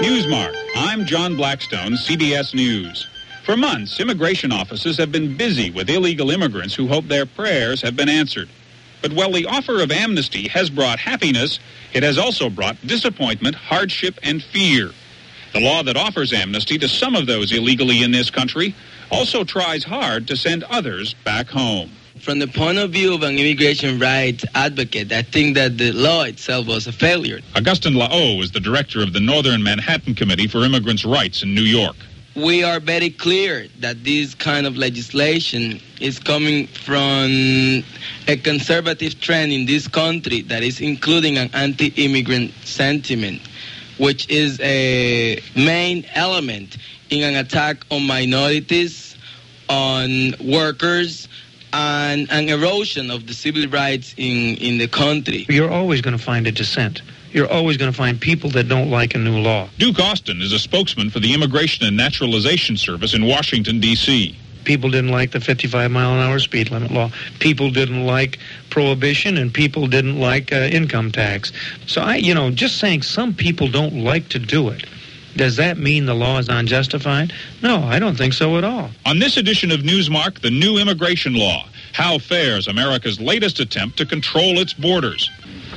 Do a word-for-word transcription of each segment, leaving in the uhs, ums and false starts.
Newsmark. I'm John Blackstone, C B S News. For months, immigration offices have been busy with illegal immigrants who hope their prayers have been answered. But while the offer of amnesty has brought happiness, it has also brought disappointment, hardship, and fear. The law that offers amnesty to some of those illegally in this country also tries hard to send others back home. From the point of view of an immigration rights advocate, I think that the law itself was a failure. Augustin Lao is the director of the Northern Manhattan Committee for Immigrants' Rights in New York. We are very clear that this kind of legislation is coming from a conservative trend in this country that is including an anti-immigrant sentiment, which is a main element in an attack on minorities, on workers, and an erosion of the civil rights in, in the country. You're always going to find a dissent. You're always going to find people that don't like a new law. Duke Austin is a spokesman for the Immigration and Naturalization Service in Washington, D C People didn't like the fifty-five mile an hour speed limit law. People didn't like prohibition, and people didn't like uh, income tax. So, I, you know, just saying some people don't like to do it, does that mean the law is unjustified? No, I don't think so at all. On this edition of Newsmark, the new immigration law. How fares America's latest attempt to control its borders?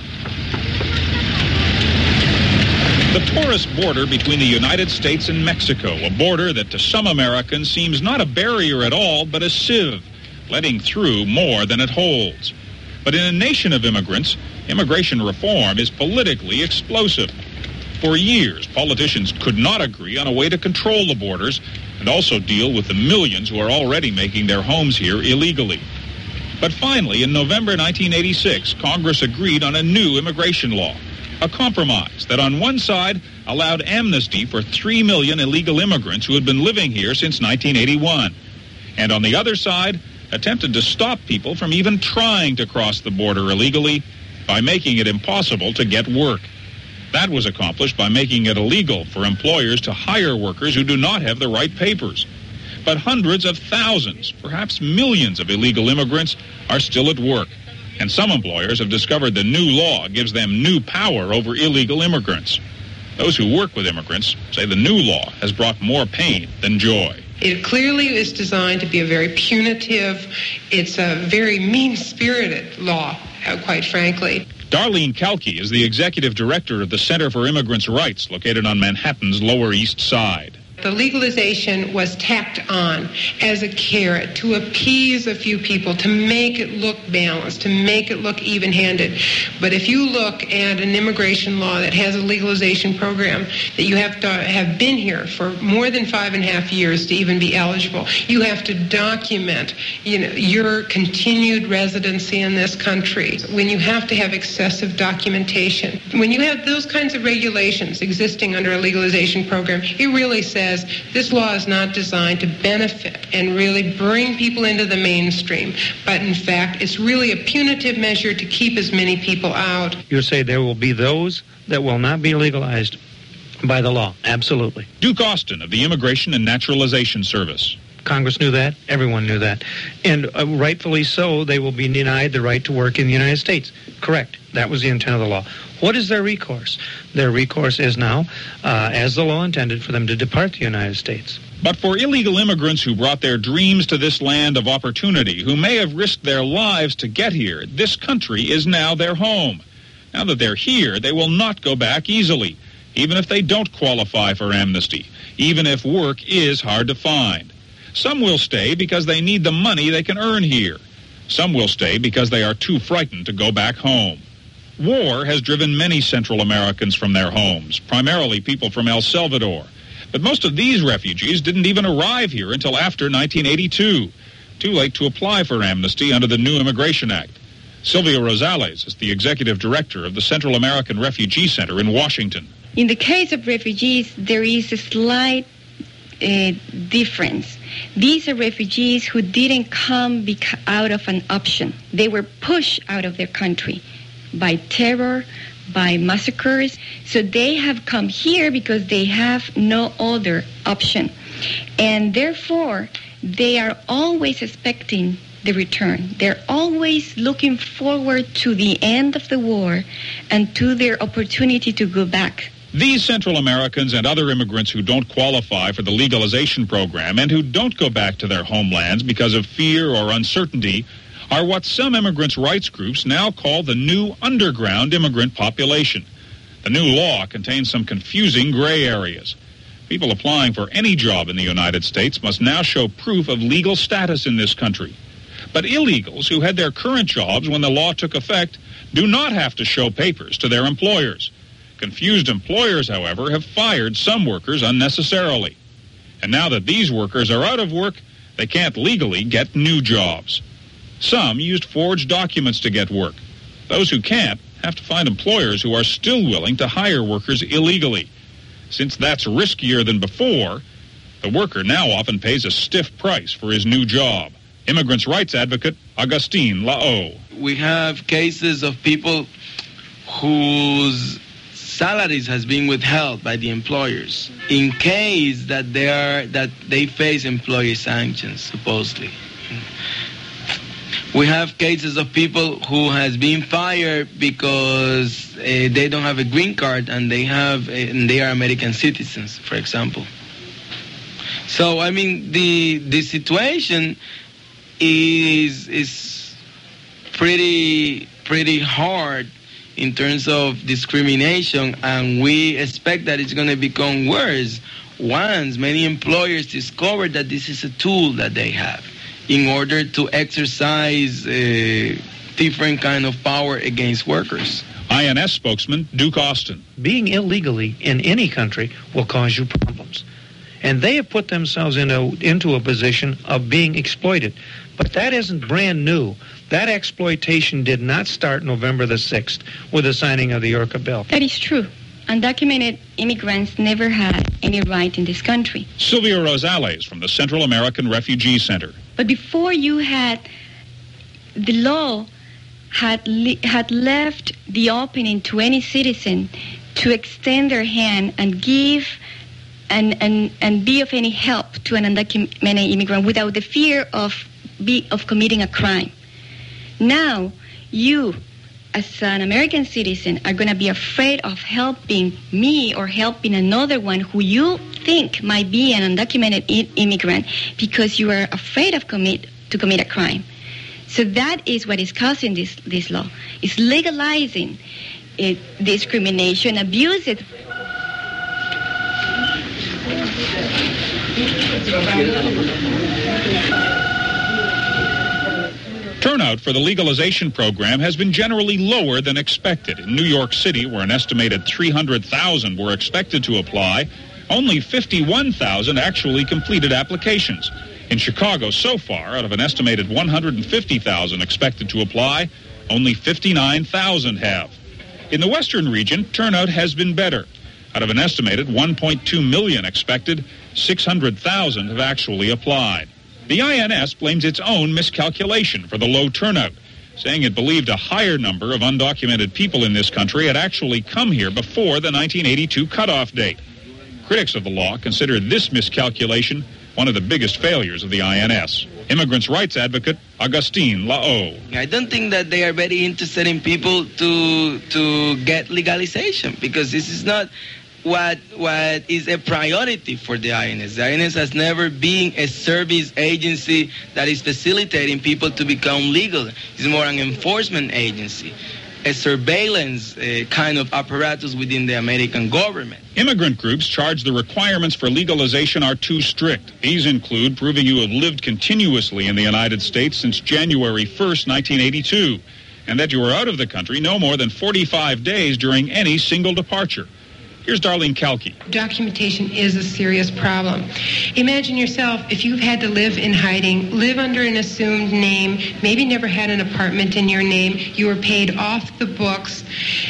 The porous border between the United States and Mexico, a border that to some Americans seems not a barrier at all, but a sieve, letting through more than it holds. But in a nation of immigrants, immigration reform is politically explosive. For years, politicians could not agree on a way to control the borders and also deal with the millions who are already making their homes here illegally. But finally, in November nineteen eighty-six, Congress agreed on a new immigration law, a compromise that on one side allowed amnesty for three million illegal immigrants who had been living here since nineteen eighty-one, and on the other side attempted to stop people from even trying to cross the border illegally by making it impossible to get work. That was accomplished by making it illegal for employers to hire workers who do not have the right papers. But hundreds of thousands, perhaps millions of illegal immigrants are still at work. And some employers have discovered the new law gives them new power over illegal immigrants. Those who work with immigrants say the new law has brought more pain than joy. It clearly is designed to be a very punitive, it's a very mean-spirited law, quite frankly. Darlene Kalki is the executive director of the Center for Immigrants' Rights, located on Manhattan's Lower East Side. The legalization was tacked on as a carrot to appease a few people, to make it look balanced, to make it look even-handed. But if you look at an immigration law that has a legalization program, that you have to have been here for more than five and a half years to even be eligible, you have to document, you know, your continued residency in this country. When you have to have excessive documentation, when you have those kinds of regulations existing under a legalization program, it really says this law is not designed to benefit and really bring people into the mainstream, but in fact, it's really a punitive measure to keep as many people out. You say there will be those that will not be legalized by the law. Absolutely. Duke Austin of the Immigration and Naturalization Service. Congress knew that. Everyone knew that. And uh, rightfully so, they will be denied the right to work in the United States. Correct. That was the intent of the law. What is their recourse? Their recourse is now, uh, as the law intended, for them to depart the United States. But for illegal immigrants who brought their dreams to this land of opportunity, who may have risked their lives to get here, this country is now their home. Now that they're here, they will not go back easily, even if they don't qualify for amnesty, even if work is hard to find. Some will stay because they need the money they can earn here. Some will stay because they are too frightened to go back home. War has driven many Central Americans from their homes, primarily people from El Salvador. But most of these refugees didn't even arrive here until after nineteen eighty-two. Too late to apply for amnesty under the new Immigration Act. Sylvia Rosales is the executive director of the Central American Refugee Center in Washington. In the case of refugees, there is a slight uh, difference. These are refugees who didn't come beca- out of an option. They were pushed out of their country by terror, by massacres. So they have come here because they have no other option. And therefore, they are always expecting the return. They're always looking forward to the end of the war and to their opportunity to go back These Central Americans and other immigrants who don't qualify for the legalization program and who don't go back to their homelands because of fear or uncertainty are what some immigrants' rights groups now call the new underground immigrant population. The new law contains some confusing gray areas. People applying for any job in the United States must now show proof of legal status in this country. But illegals who had their current jobs when the law took effect do not have to show papers to their employers. Confused employers, however, have fired some workers unnecessarily. And now that these workers are out of work, they can't legally get new jobs. Some used forged documents to get work. Those who can't have to find employers who are still willing to hire workers illegally. Since that's riskier than before, the worker now often pays a stiff price for his new job. Immigrants' rights advocate Agustin Lao. We have cases of people whose salaries has been withheld by the employers in case that they are that they face employee sanctions, supposedly. We have cases of people who has been fired because uh, they don't have a green card and they have uh, and they are American citizens, for example. So I mean the the situation is is pretty pretty hard in terms of discrimination, and we expect that it's going to become worse once many employers discover that this is a tool that they have in order to exercise uh, different kind of power against workers. I N S spokesman Duke Austin. Being illegally in any country will cause you problems. And they have put themselves into, into a position of being exploited. But that isn't brand new. That exploitation did not start November the sixth with the signing of the Yorka Bill. That is true. Undocumented immigrants never had any right in this country. Sylvia Rosales from the Central American Refugee Center. But before you had, the law had le- had left the opening to any citizen to extend their hand and give and, and, and be of any help to an undocumented immigrant without the fear of be, of committing a crime. Now, you, as an American citizen, are going to be afraid of helping me or helping another one who you think might be an undocumented I- immigrant because you are afraid of commit to commit a crime. So that is what is causing this, this law. It's legalizing it, discrimination, abuse. It. Turnout for the legalization program has been generally lower than expected. In New York City, where an estimated three hundred thousand were expected to apply, only fifty-one thousand actually completed applications. In Chicago, so far, out of an estimated one hundred fifty thousand expected to apply, only fifty-nine thousand have. In the Western region, turnout has been better. Out of an estimated one point two million expected, six hundred thousand have actually applied. The I N S blames its own miscalculation for the low turnout, saying it believed a higher number of undocumented people in this country had actually come here before the nineteen eighty-two cutoff date. Critics of the law consider this miscalculation one of the biggest failures of the I N S. Immigrants' rights advocate Agustin Lao. I don't think that they are very interested in people to to get legalization, because this is not what what is a priority for the I N S. The I N S has never been a service agency that is facilitating people to become legal. It's more an enforcement agency, a surveillance uh, kind of apparatus within the American government. Immigrant groups charge the requirements for legalization are too strict. These include proving you have lived continuously in the United States since January first, nineteen eighty-two, and that you were out of the country no more than forty-five days during any single departure. Here's Darlene Kalki. Documentation is a serious problem. Imagine yourself if you've had to live in hiding, live under an assumed name, maybe never had an apartment in your name, you were paid off the books,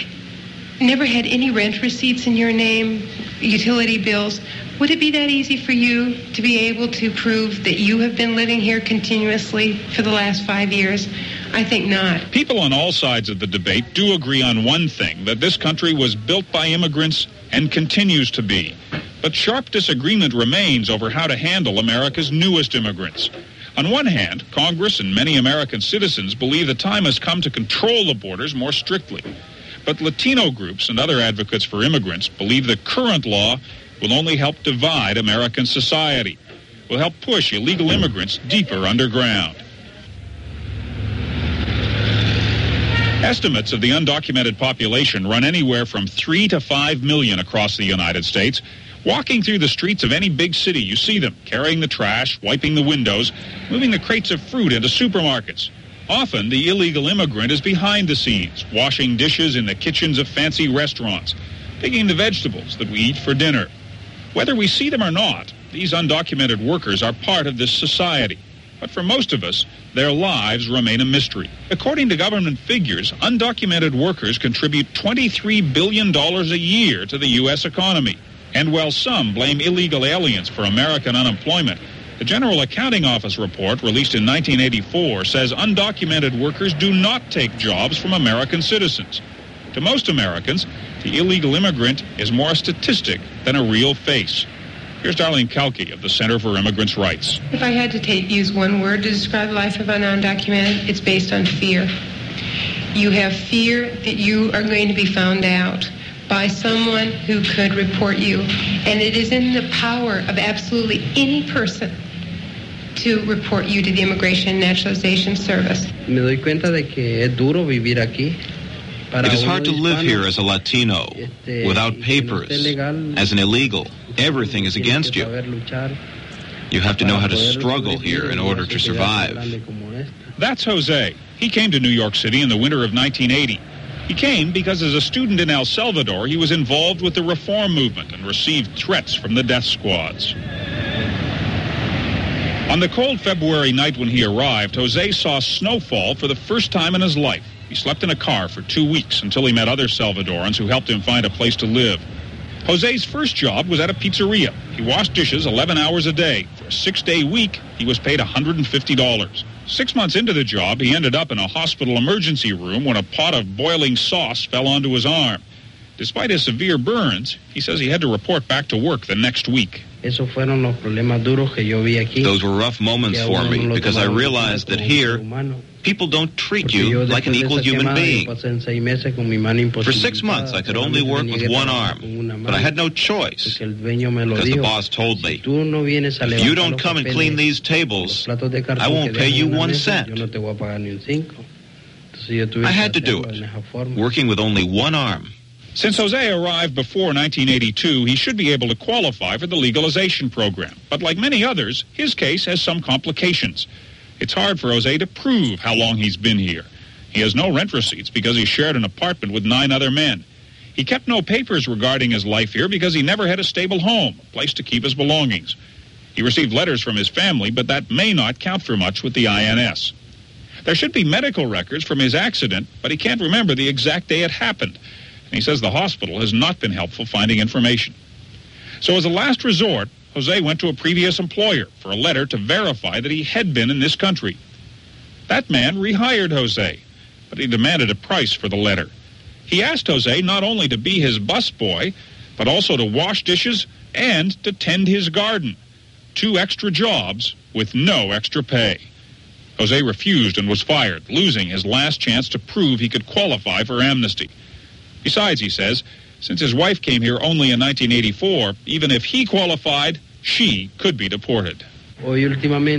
never had any rent receipts in your name, utility bills. Would it be that easy for you to be able to prove that you have been living here continuously for the last five years? I think not. People on all sides of the debate do agree on one thing, that this country was built by immigrants and continues to be. But sharp disagreement remains over how to handle America's newest immigrants. On one hand, Congress and many American citizens believe the time has come to control the borders more strictly. But Latino groups and other advocates for immigrants believe the current law will only help divide American society, will help push illegal immigrants deeper underground. Estimates of the undocumented population run anywhere from three to five million across the United States. Walking through the streets of any big city, you see them carrying the trash, wiping the windows, moving the crates of fruit into supermarkets. Often, the illegal immigrant is behind the scenes, washing dishes in the kitchens of fancy restaurants, picking the vegetables that we eat for dinner. Whether we see them or not, these undocumented workers are part of this society. But for most of us, their lives remain a mystery. According to government figures, undocumented workers contribute twenty-three billion dollars a year to the U S economy. And while some blame illegal aliens for American unemployment, the General Accounting Office report released in nineteen eighty-four says undocumented workers do not take jobs from American citizens. To most Americans, the illegal immigrant is more a statistic than a real face. Here's Darlene Kalki of the Center for Immigrants' Rights. If I had to take, use one word to describe the life of an undocumented, it's based on fear. You have fear that you are going to be found out by someone who could report you. And it is in the power of absolutely any person to report you to the Immigration and Naturalization Service. Me doy cuenta de que es duro vivir aquí. It is hard to live here as a Latino, without papers, as an illegal. Everything is against you. You have to know how to struggle here in order to survive. That's Jose. He came to New York City in the winter of nineteen eighty. He came because as a student in El Salvador, he was involved with the reform movement and received threats from the death squads. On the cold February night when he arrived, Jose saw snowfall for the first time in his life. He slept in a car for two weeks until he met other Salvadorans who helped him find a place to live. Jose's first job was at a pizzeria. He washed dishes eleven hours a day. For a six-day week, he was paid one hundred fifty dollars. Six months into the job, he ended up in a hospital emergency room when a pot of boiling sauce fell onto his arm. Despite his severe burns, he says he had to report back to work the next week. Those were rough moments for me because I realized that here, people don't treat you like an equal human being. For six months, I could only work with one arm, but I had no choice because the boss told me, if you don't come and clean these tables, I won't pay you one cent. I had to do it, working with only one arm. Since Jose arrived before nineteen eighty-two, he should be able to qualify for the legalization program. But like many others, his case has some complications. It's hard for Jose to prove how long he's been here. He has no rent receipts because he shared an apartment with nine other men. He kept no papers regarding his life here because he never had a stable home, a place to keep his belongings. He received letters from his family, but that may not count for much with the I N S. There should be medical records from his accident, but he can't remember the exact day it happened. And he says the hospital has not been helpful finding information. So as a last resort, Jose went to a previous employer for a letter to verify that he had been in this country. That man rehired Jose, but he demanded a price for the letter. He asked Jose not only to be his busboy, but also to wash dishes and to tend his garden. Two extra jobs with no extra pay. Jose refused and was fired, losing his last chance to prove he could qualify for amnesty. Besides, he says, since his wife came here only in nineteen eighty-four, even if he qualified, she could be deported. The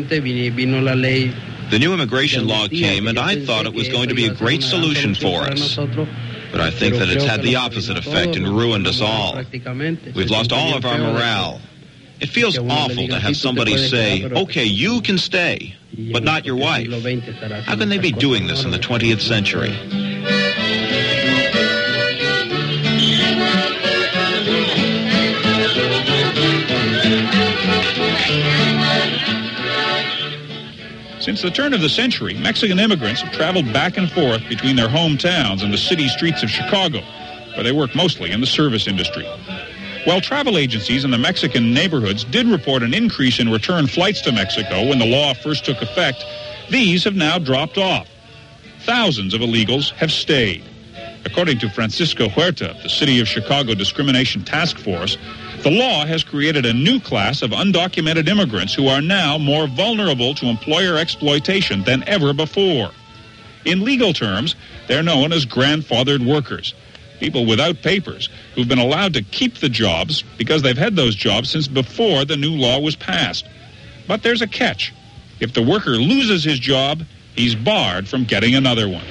new immigration law came, and I thought it was going to be a great solution for us. But I think that it's had the opposite effect and ruined us all. We've lost all of our morale. It feels awful to have somebody say, okay, you can stay, but not your wife. How can they be doing this in the twentieth century? Since the turn of the century, Mexican immigrants have traveled back and forth between their hometowns and the city streets of Chicago, where they work mostly in the service industry. While travel agencies in the Mexican neighborhoods did report an increase in return flights to Mexico when the law first took effect, these have now dropped off. Thousands of illegals have stayed. According to Francisco Huerta, the City of Chicago Discrimination Task Force, the law has created a new class of undocumented immigrants who are now more vulnerable to employer exploitation than ever before. In legal terms, they're known as grandfathered workers. people without papers who've been allowed to keep the jobs because they've had those jobs since before the new law was passed. But there's a catch. If the worker loses his job, he's barred from getting another one.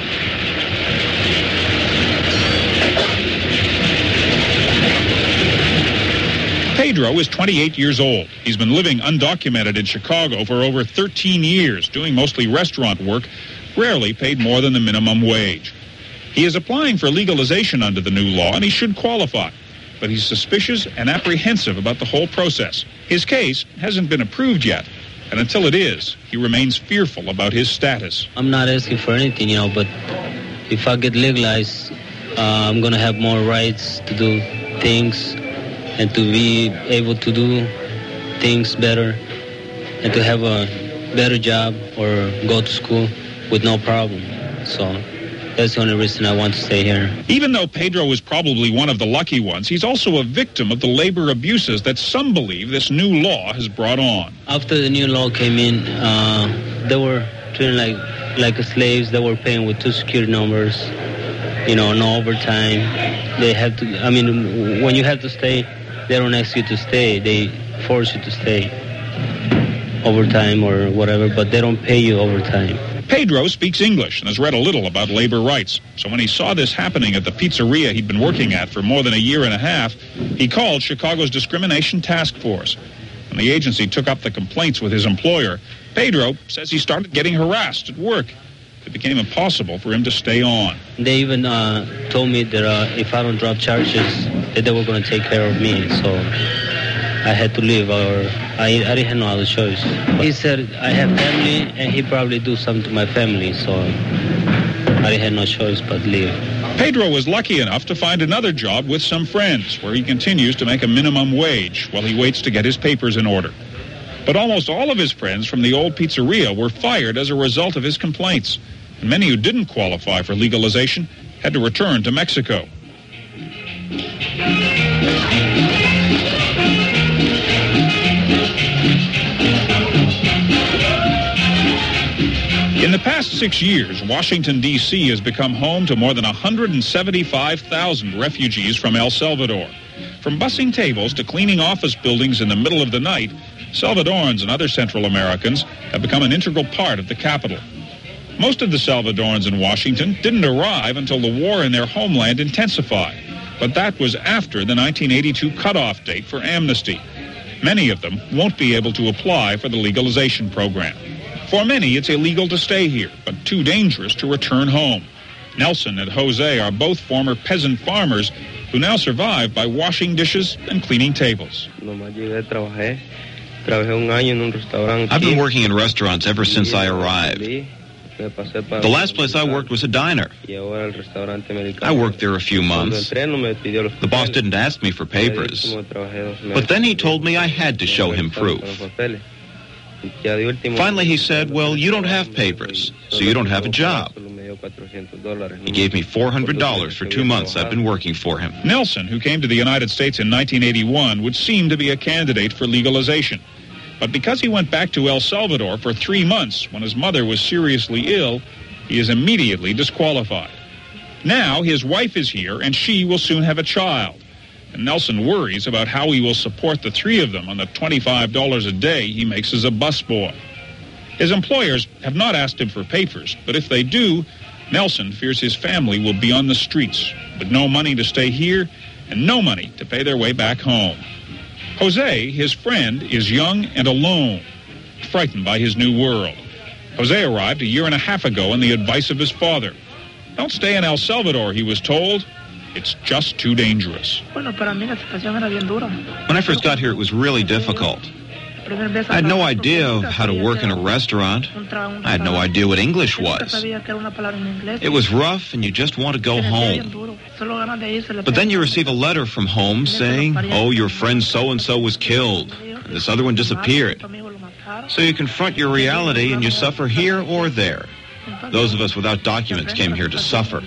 Pedro is twenty-eight years old. He's been living undocumented in Chicago for over thirteen years, doing mostly restaurant work, rarely paid more than the minimum wage. He is applying for legalization under the new law, and he should qualify. But he's suspicious and apprehensive about the whole process. His case hasn't been approved yet, and until it is, he remains fearful about his status. I'm not asking for anything, you know, but if I get legalized, uh, I'm going to have more rights to do things and to be able to do things better and to have a better job or go to school with no problem. So that's the only reason I want to stay here. Even though Pedro is probably one of the lucky ones, he's also a victim of the labor abuses that some believe this new law has brought on. After the new law came in, uh, they were treated like, like slaves. They were paying with two security numbers, you know, no overtime. They have to, I mean, when you have to stay, they don't ask you to stay. They force you to stay overtime or whatever, but they don't pay you overtime. Pedro speaks English and has read a little about labor rights. So when he saw this happening at the pizzeria he'd been working at for more than a year and a half, he called Chicago's Discrimination Task Force. When the agency took up the complaints with his employer, Pedro says he started getting harassed at work. It became impossible for him to stay on. They even uh, told me that uh, if I don't drop charges, that they were going to take care of me. So I had to leave, or I, I didn't have no other choice. He said I have family, and he probably do something to my family, so I didn't have no choice but leave. Pedro was lucky enough to find another job with some friends, where he continues to make a minimum wage while he waits to get his papers in order. But almost all of his friends from the old pizzeria were fired as a result of his complaints, and many who didn't qualify for legalization had to return to Mexico. In the past six years, Washington, D C has become home to more than one hundred seventy-five thousand refugees from El Salvador. From bussing tables to cleaning office buildings in the middle of the night, Salvadorans and other Central Americans have become an integral part of the capital. Most of the Salvadorans in Washington didn't arrive until the war in their homeland intensified, but that was after the nineteen eighty-two cutoff date for amnesty. Many of them won't be able to apply for the legalization program. For many, it's illegal to stay here, but too dangerous to return home. Nelson and Jose are both former peasant farmers who now survive by washing dishes and cleaning tables. I've been working in restaurants ever since I arrived. The last place I worked was a diner. I worked there a few months. The boss didn't ask me for papers, but then he told me I had to show him proof. Finally, he said, well, you don't have papers, so you don't have a job. He gave me four hundred dollars for two months I've been working for him. Nelson, who came to the United States in nineteen eighty-one, would seem to be a candidate for legalization. But because he went back to El Salvador for three months when his mother was seriously ill, he is immediately disqualified. Now his wife is here, and she will soon have a child. And Nelson worries about how he will support the three of them on the twenty-five dollars a day he makes as a busboy. His employers have not asked him for papers, but if they do, Nelson fears his family will be on the streets, with no money to stay here and no money to pay their way back home. Jose, his friend, is young and alone, frightened by his new world. Jose arrived a year and a half ago on the advice of his father. Don't stay in El Salvador, he was told. It's just too dangerous. When I first got here, it was really difficult. I had no idea how to work in a restaurant. I had no idea what English was. It was rough, and you just want to go home. But then you receive a letter from home saying, oh, your friend so-and-so was killed, and this other one disappeared. So you confront your reality, and you suffer here or there. Those of us without documents came here to suffer.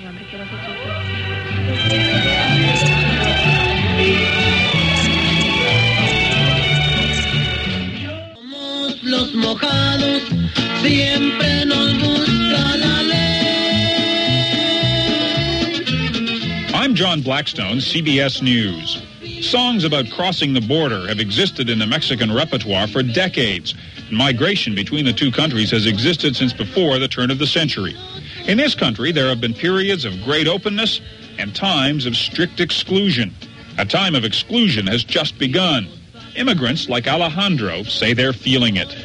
Los mojados siempre nos busca la ley. I'm John Blackstone, C B S News. Songs about crossing the border have existed in the Mexican repertoire for decades. Migration between the two countries has existed since before the turn of the century. In this country, there have been periods of great openness and times of strict exclusion. A time of exclusion has just begun. Immigrants like Alejandro say they're feeling it.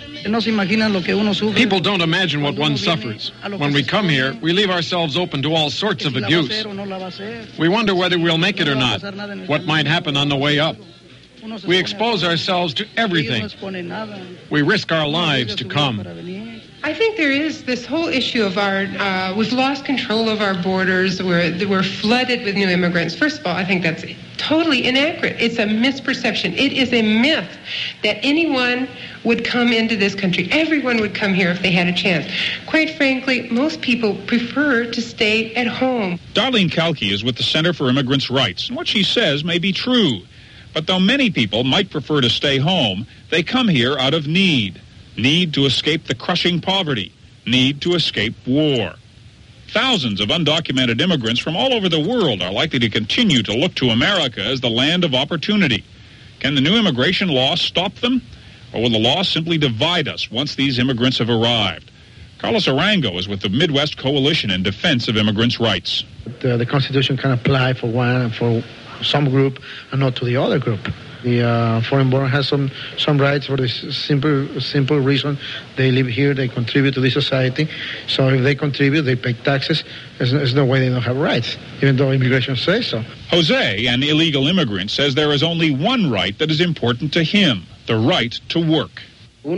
People don't imagine what one suffers. When we come here, we leave ourselves open to all sorts of abuse. We wonder whether we'll make it or not, what might happen on the way up. We expose ourselves to everything. We risk our lives to come. I think there is this whole issue of our, uh, we've lost control of our borders. We're, we're flooded with new immigrants. First of all, I think that's totally inaccurate. It's a misperception. It is a myth that anyone would come into this country. Everyone would come here if they had a chance. Quite frankly, most people prefer to stay at home. Darlene Kalki is with the Center for Immigrants' Rights, and what she says may be true. But though many people might prefer to stay home, they come here out of need. Need to escape the crushing poverty. Need to escape war. Thousands of undocumented immigrants from all over the world are likely to continue to look to America as the land of opportunity. Can the new immigration law stop them? Or will the law simply divide us once these immigrants have arrived? Carlos Arango is with the Midwest Coalition in Defense of Immigrants' Rights. The, the Constitution can apply for one for some group and not to the other group. The uh, foreign-born has some, some rights for this simple simple reason. They live here, they contribute to the society. So if they contribute, they pay taxes. There's, there's no way they don't have rights, even though immigration says so. Jose, an illegal immigrant, says there is only one right that is important to him, the right to work. We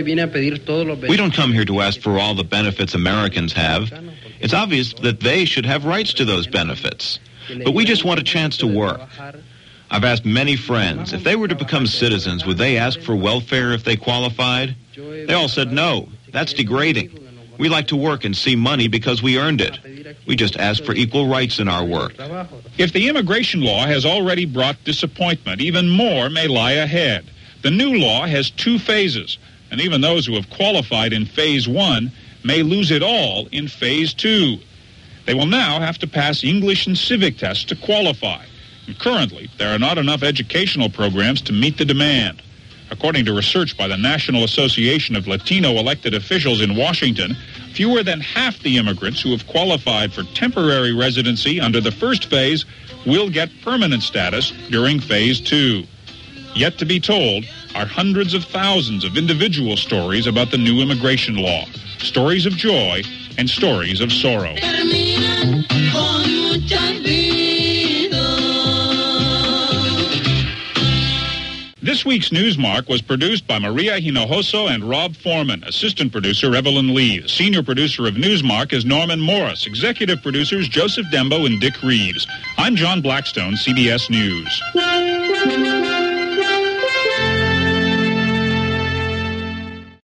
don't come here to ask for all the benefits Americans have. It's obvious that they should have rights to those benefits. But we just want a chance to work. I've asked many friends, if they were to become citizens, would they ask for welfare if they qualified? They all said no. That's degrading. We like to work and see money because we earned it. We just ask for equal rights in our work. If the immigration law has already brought disappointment, even more may lie ahead. The new law has two phases, and even those who have qualified in phase one may lose it all in phase two. They will now have to pass English and civic tests to qualify. And currently, there are not enough educational programs to meet the demand. According to research by the National Association of Latino Elected Officials in Washington, fewer than half the immigrants who have qualified for temporary residency under the first phase will get permanent status during phase two. Yet to be told are hundreds of thousands of individual stories about the new immigration law, stories of joy and stories of sorrow. This week's Newsmark was produced by Maria Hinojoso and Rob Foreman. Assistant producer Evelyn Lee. The senior producer of Newsmark is Norman Morris. Executive producers Joseph Dembo and Dick Reeves. I'm John Blackstone, C B S News.